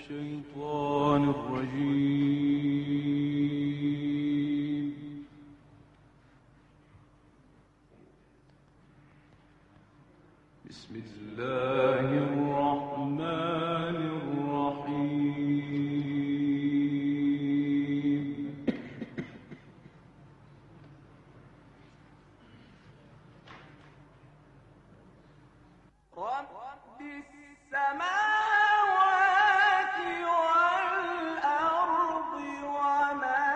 الشيطان الرجيم. بسم الله الرحمن الرحيم. رب السماوات والأرض وما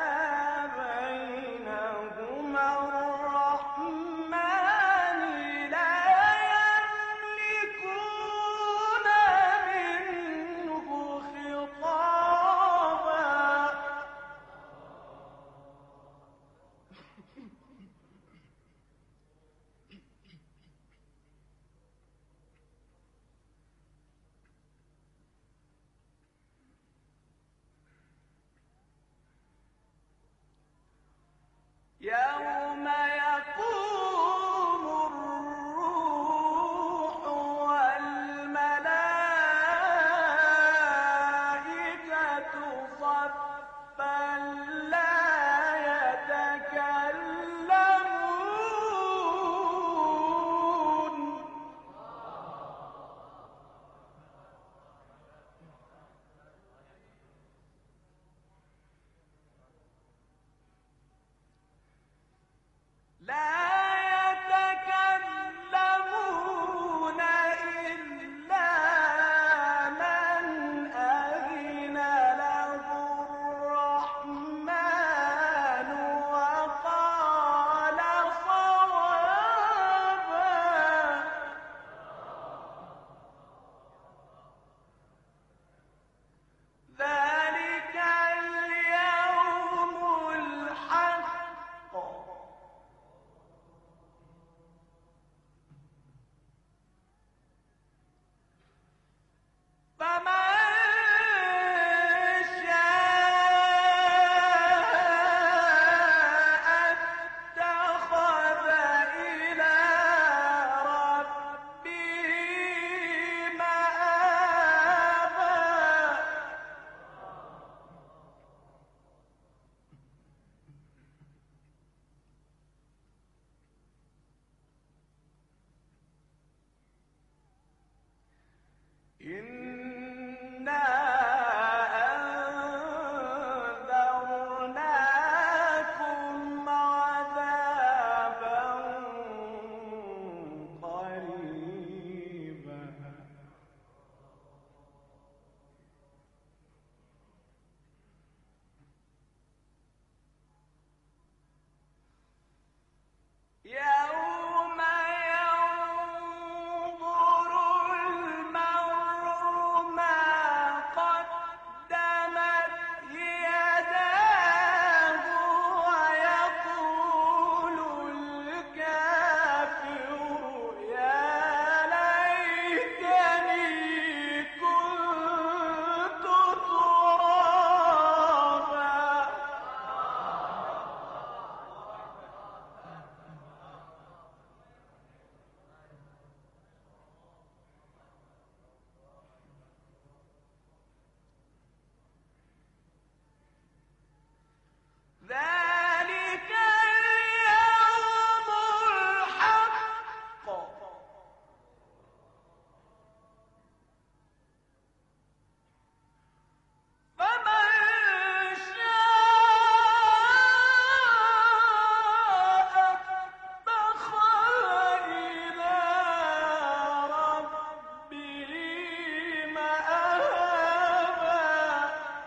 بينهما الرحمن لا يملكون منه خطابا. يوم يقوم الروح والملائكة صفا لا يتكلمون إلا من أذن له الرحمن وقال صوابا. ذلك اليوم الحق فمن شاء اتخذ إلى ربه مآبا. إنا أنذرناكم عذابا قريبا. يوم ينظر المرء ما قدمت يداه ويقول الكافر يا ليتني كنت ترابا. ذلك اليوم الحق فمن شاء اتخذ إلى ربه مآبا.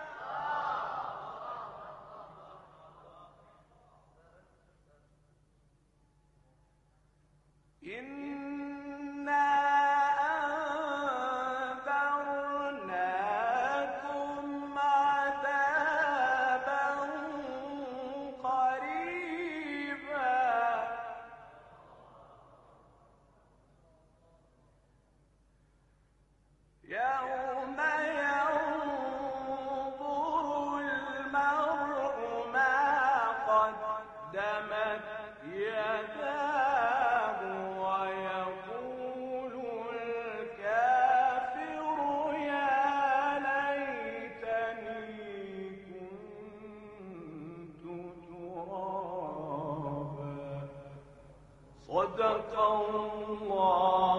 إنا أنذرناكم عذابا قريبا. يوم ينظر المرء ما قدمت يداه ويقول الكافر يا ليتني صدق الله